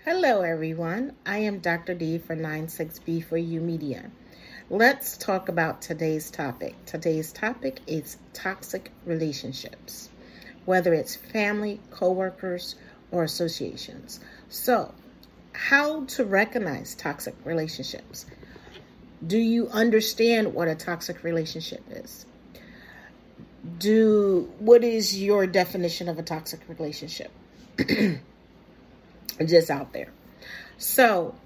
Hello, everyone. I am Dr. D for 96B for You Media. Let's talk about today's topic. Today's topic is toxic relationships, whether it's family, coworkers, or associations. So, how to recognize toxic relationships? Do you understand what a toxic relationship is? What is your definition of a toxic relationship? Just out there. So,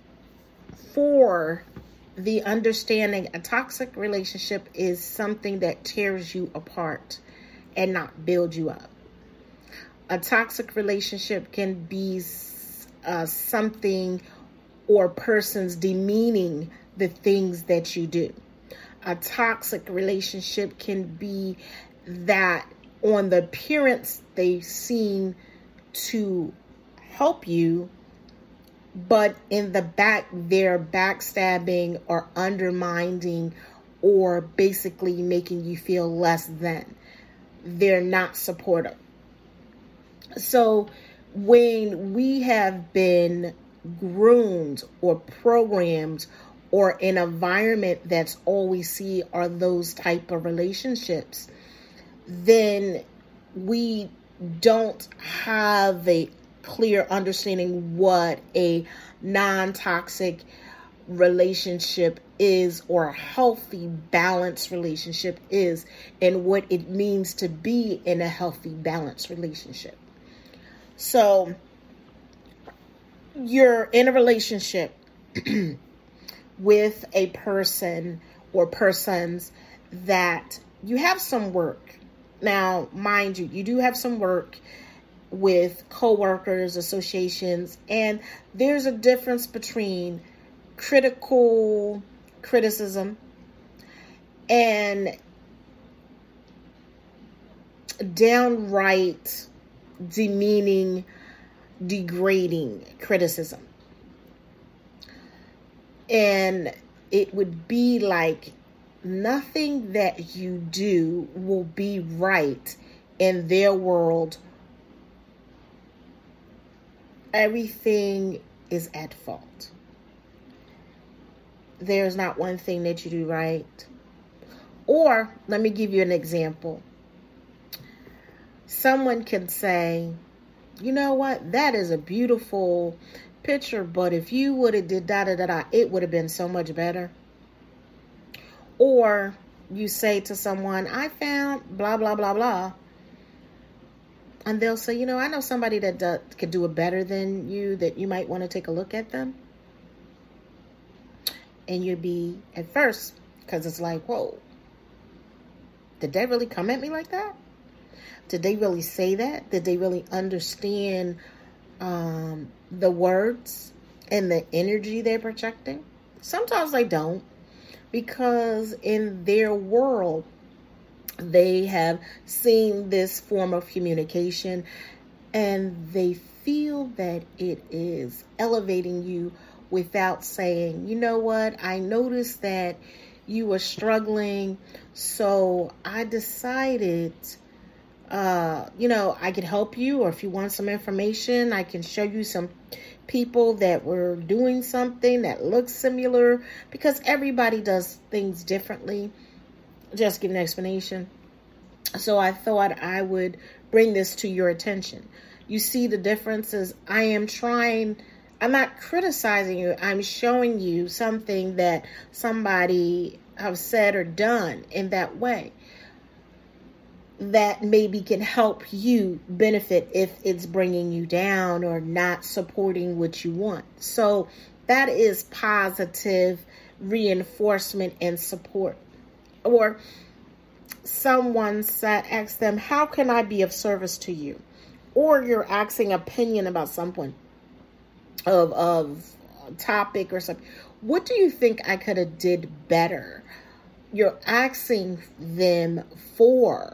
for the understanding, a toxic relationship is something that tears you apart and not build you up. A toxic relationship can be something or persons demeaning the things that you do. A toxic relationship can be that on the appearance they seem to help you, but in the back they're backstabbing or undermining or basically making you feel less than. They're not supportive. So when we have been groomed or programmed or an environment that's all we see are those type of relationships, then we don't have a clear understanding what a non-toxic relationship is, or a healthy, balanced relationship is, and what it means to be in a healthy, balanced relationship. So you're in a relationship with a person or persons that you have some work. Now, mind you, you do have some work with coworkers, associations, and there's a difference between criticism and downright demeaning, degrading criticism. And it would be like nothing that you do will be right in their world. Everything is at fault. There's not one thing that you do right. Or, let me give you an example. Someone can say, you know what, that is a beautiful picture, but if you would have did da-da-da-da, it would have been so much better. Or you say to someone, I found blah, blah, blah, blah. And they'll say, I know somebody that could do it better than you, that you might want to take a look at them. And you'd be at first, because it's like, whoa, did they really come at me like that? Did they really say that? Did they really understand the words and the energy they're projecting? Sometimes they don't, because in their world, they have seen this form of communication and they feel that it is elevating you without saying, you know what, I noticed that you were struggling, so I decided, I could help you, or if you want some information, I can show you some people that were doing something that looks similar, because everybody does things differently. Just give an explanation. So I thought I would bring this to your attention. You see the differences. I'm not criticizing you. I'm showing you something that somebody have said or done in that way that maybe can help you benefit if it's bringing you down or not supporting what you want. So that is positive reinforcement and support. Or someone asked them, how can I be of service to you? Or you're asking opinion about someone of a topic or something. What do you think I could have did better? You're asking them for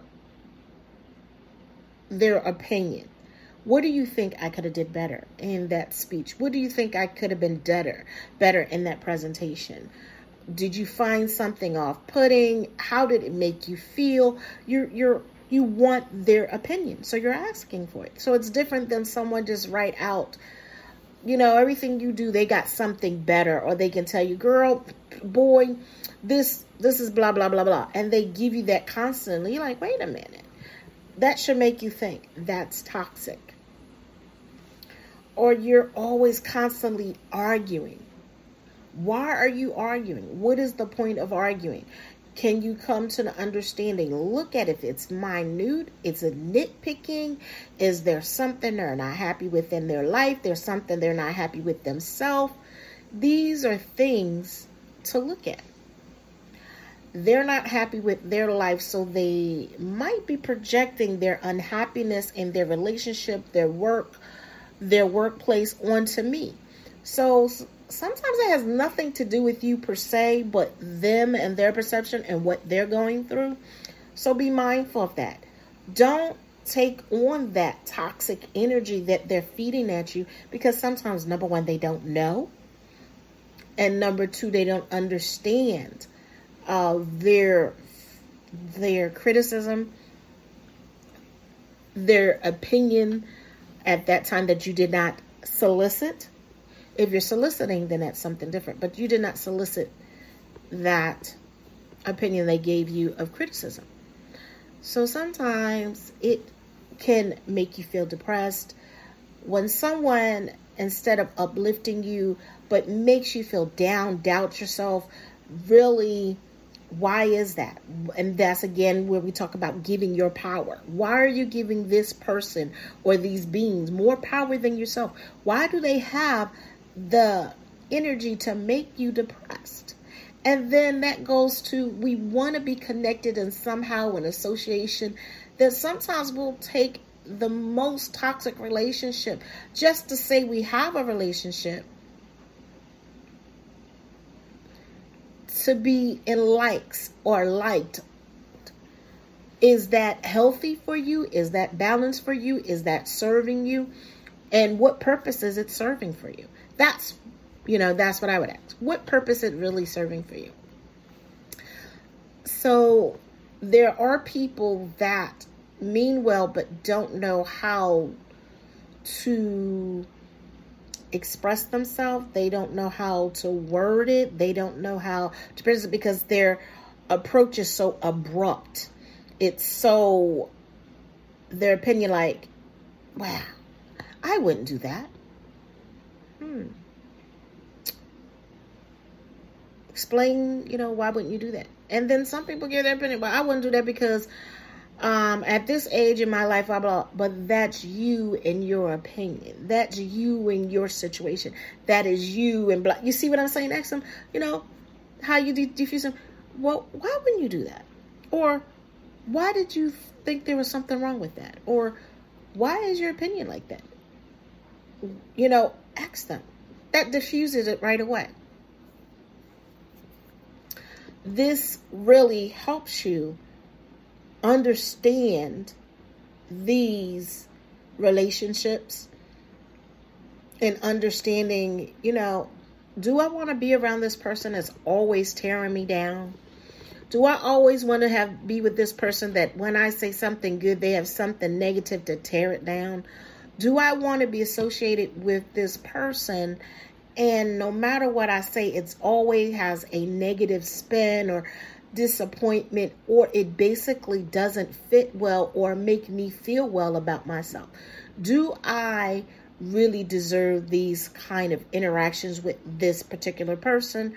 their opinion. What do you think I could have did better in that speech? What do you think I could have been better in that presentation? Did you find something off-putting? How did it make you feel? You want their opinion, so you're asking for it. So it's different than someone just write out everything you do, they got something better, or they can tell you, girl, boy, this is blah, blah, blah, blah. And they give you that constantly. You're like, wait a minute. That should make you think that's toxic. Or you're always constantly arguing. Why are you arguing? What is the point of arguing? Can you come to the understanding? Look at it. It's minute. It's a nitpicking. Is there something they're not happy with in their life? There's something they're not happy with themselves. These are things to look at. They're not happy with their life, so they might be projecting their unhappiness in their relationship, their work, their workplace onto me. So sometimes it has nothing to do with you per se, but them and their perception and what they're going through. So be mindful of that. Don't take on that toxic energy that they're feeding at you, because sometimes, number one, they don't know. And number two, they don't understand their criticism, their opinion at that time that you did not solicit. If you're soliciting, then that's something different. But you did not solicit that opinion they gave you of criticism. So sometimes it can make you feel depressed when someone, instead of uplifting you, but makes you feel down, doubt yourself. Really, why is that? And that's again where we talk about giving your power. Why are you giving this person or these beings more power than yourself? Why do they have the energy to make you depressed? And then that goes to, we want to be connected and somehow in association, that sometimes we'll take the most toxic relationship just to say we have a relationship, to be in likes or liked. Is that healthy for you? Is that balanced for you? Is that serving you? And what purpose is it serving for you? That's what I would ask. What purpose is it really serving for you? So there are people that mean well, but don't know how to express themselves. They don't know how to word it. They don't know how to present it, because their approach is so abrupt. It's so, their opinion, like, wow, I wouldn't do that. Explain, why wouldn't you do that? And then some people give their opinion, well, I wouldn't do that because at this age in my life, blah, blah, but that's you and your opinion. That's you and your situation. That is you and blah. You see what I'm saying? Ask them, how you diffuse them. Well, why wouldn't you do that? Or why did you think there was something wrong with that? Or why is your opinion like that? Ask them. That diffuses it right away. This really helps you understand these relationships and understanding, do I want to be around this person that's always tearing me down? Do I always want to be with this person that when I say something good, they have something negative to tear it down? Do I want to be associated with this person and no matter what I say, it's always has a negative spin or disappointment, or it basically doesn't fit well or make me feel well about myself? Do I really deserve these kind of interactions with this particular person?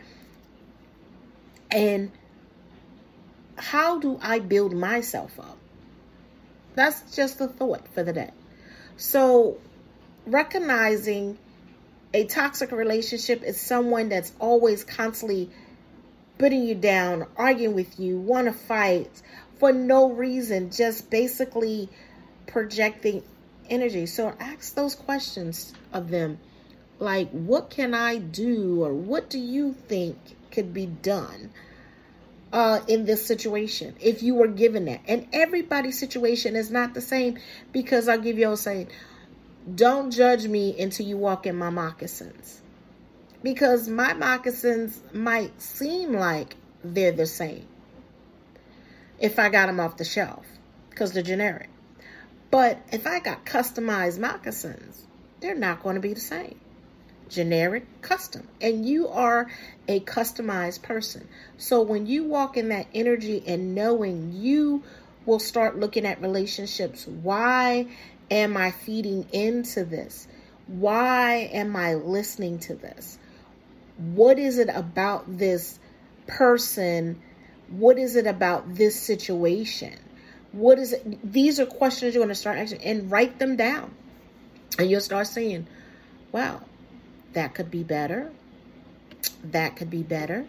And how do I build myself up? That's just a thought for the day. So recognizing a toxic relationship is someone that's always constantly putting you down, arguing with you, want to fight for no reason, just basically projecting energy. So ask those questions of them, like, what can I do, or what do you think could be done in this situation if you were given that? And everybody's situation is not the same, because I'll give you a saying, don't judge me until you walk in my moccasins, because my moccasins might seem like they're the same if I got them off the shelf because they're generic. But if I got customized moccasins, they're not going to be the same. generic, custom. And you are a customized person. So when you walk in that energy and knowing, you will start looking at relationships. Why am I feeding into this? Why am I listening to this? What is it about this person? What is it about this situation? What is it? These are questions you're going to start asking and write them down. And you'll start saying, wow, that could be better. That could be better.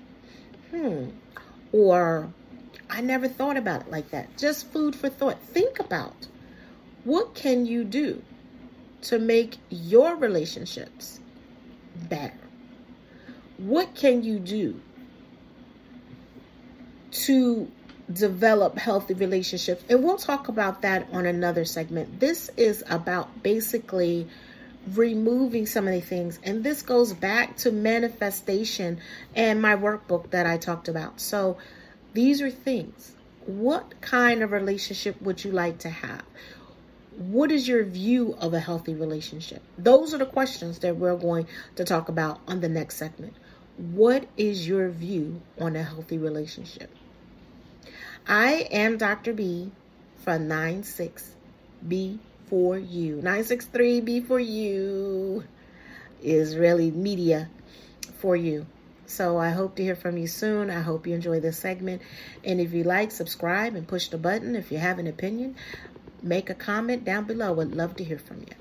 Or I never thought about it like that. Just food for thought. Think about, what can you do to make your relationships better? What can you do to develop healthy relationships? And we'll talk about that on another segment. This is about basically removing some of the things. And this goes back to manifestation and my workbook that I talked about. So these are things. What kind of relationship would you like to have? What is your view of a healthy relationship? Those are the questions that we're going to talk about on the next segment. What is your view on a healthy relationship? I am Dr. B from 96B for You. 963B for You is really media for you. So I hope to hear from you soon. I hope you enjoy this segment. And if you like, subscribe and push the button. If you have an opinion, make a comment down below. Would love to hear from you.